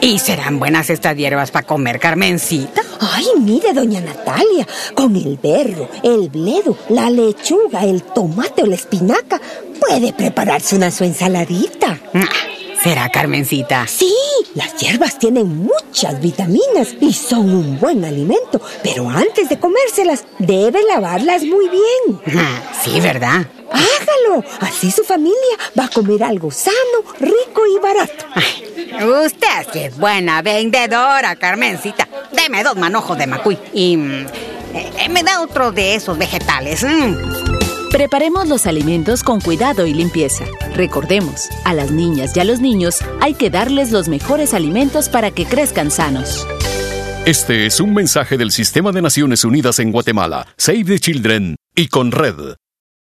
¿Y serán buenas estas hierbas para comer, Carmencita? Ay, mire, doña Natalia, con el berro, el bledo, la lechuga, el tomate o la espinaca, puede prepararse su ensaladita. ¿Será, Carmencita? Sí, las hierbas tienen muchas vitaminas y son un buen alimento, pero antes de comérselas, debe lavarlas muy bien. Sí, ¿verdad? Hágalo, así su familia va a comer algo sano, rico y barato. Usted sí es buena vendedora, Carmencita. Deme 2 manojos de macuy y me da otro de esos vegetales. Preparemos los alimentos con cuidado y limpieza. Recordemos, a las niñas y a los niños hay que darles los mejores alimentos para que crezcan sanos. Este es un mensaje del Sistema de Naciones Unidas en Guatemala, Save the Children y Conred.